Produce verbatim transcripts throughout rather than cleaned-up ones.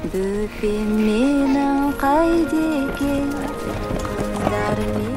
бөпем менің қайда екен, қыздарым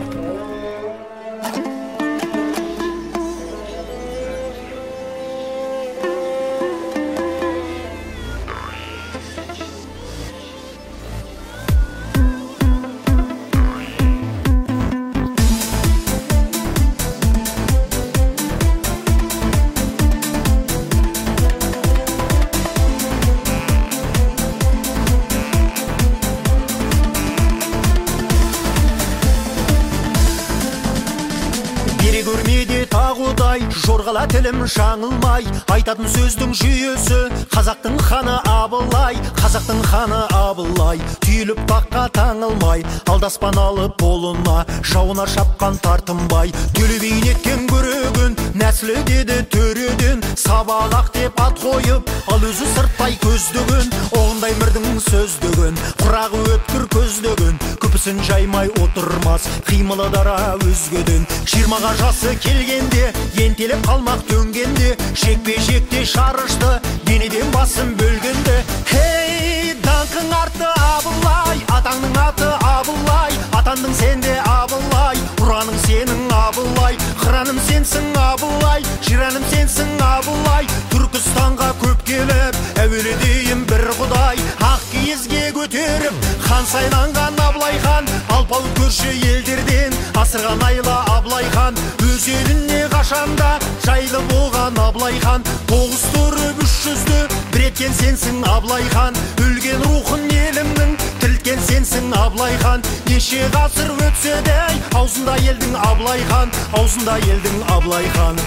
көрмеде тағудай, жорғала тілім жаңылмай, айтатын сөздің жүйесі қазақтың ханы Абылай, қазақтың ханы Абылай. Түйіліп таққа таңылмай, алдаспан алып болына, жауына шапқан тартынбай. Төле бейнеткен көрегін, нәсілі деді төреден, сабағақ деп ат қойып, ал өзі сырттай көздігін, оғындай мірдің сөздігін, құрағы өткір көздігін, күпісін жаймай отырмас, қимылы дара өзгеден. Жиырмаға жасы келгенде, ентелеп қалмақ төнгенде, шекпе-шекте шарышты, денеден басын бөлгенде. Хей, даңқың артты Абылай, атаңның аты Абылай, атандың сенде Абылай, ұраның сенің Абылай, қыраным сенсің Абылай, жираным сенсің Абылай. Түркістанға көп келіп, әуелі дейін бір құдай, ақ киізге көтеріп, хан сайланған Абылай хан, алпауыт көрші елдерден асырған айла Абылай хан. Өз еліне қашанда жайлы болған Абылай хан, тоғыз тұрып үш жүзді бір еткен сенсің Абылай хан. Өлген рухын елімнің тірілткен сенсің Абылай хан. Неше ғасыр өтсе де аузында елдің Абылай хан, аузында елдің Абылай хан.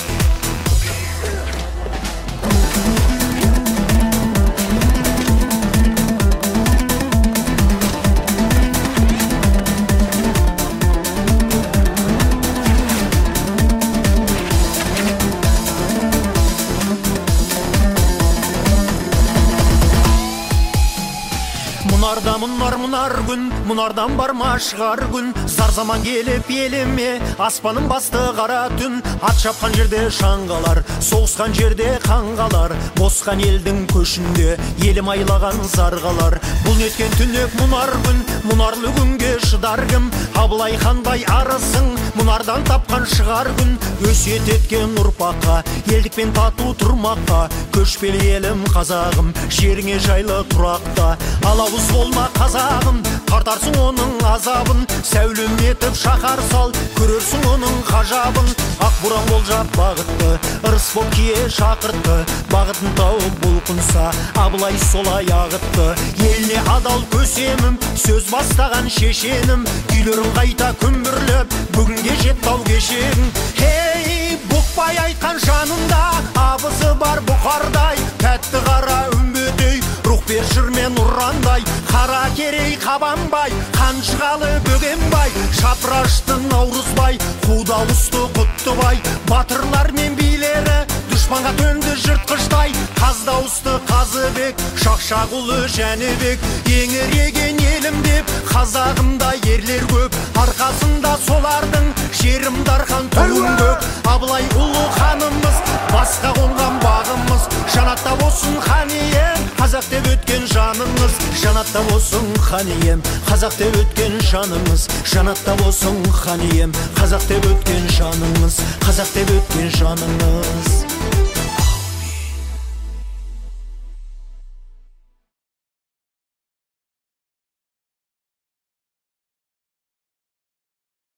Мұнарда мұнар мұнар күн, мұнардан барма шығар күн. Зар заман келіп еліме, аспаның басты қара түн. Ат шапқан жерде шаңғалар, соғысқан жерде қанғалар. Босқан елдің көшінде, елім айлаған зарғалар. Бұл неткен түнек мұнар күн, мұнарлы күнге шыдар кім? Абылай хандай арысың, мұнардан тапқан шығар күн. Өсиет еткен ұрпаққа, елдікпен тату тұрмаққа. Көшпелі елім қазағым, жеріңе жайлы тұрақта. Алауыз болма қазағым, тартарсың оның азабын. Сәулем етіп шақар сал, көрерсің оның қажабын. Ақ буран болжап бағытты, ырыс боп кие шақыртты. Бағытын тауып бұлқынса, Абылай солай ағытты. Еліне адал көсемім, сөз бастаған шешенім. Күйлерін қайта күмбірлеп, бүгінге жет тау кешегің. Хей, бұқпай айтқан жанында, абысы бар бұқардай. Тәтті қара үмбетей, рух бер жырмен ұрандай. Қара керей қабанбай, қаншығалы бөгенбай. Шапрашты наурызбай, қудауысты құттыбай. Батырлар мен билері, дұшпанға төнді жыртқыштай. Қаздауысты Қазыбек, Шақшағұлы Жәнібек. Еңіреген елім деп, қазағымда ерлер көп. Арқасында солардың, жерім дархан туын көк. Абылай ұлы ханымыз, басқа қонған бағымыз. Жанатта болсын хан ием, қазақ деп өткен жаныңыз. Жанатта болсын хан ием, қазақ деп өткен жаныңыз. Жанатта болсын хан ием, қазақ деп өткен жаныңыз. Қазақ деп өткен жаныңыз.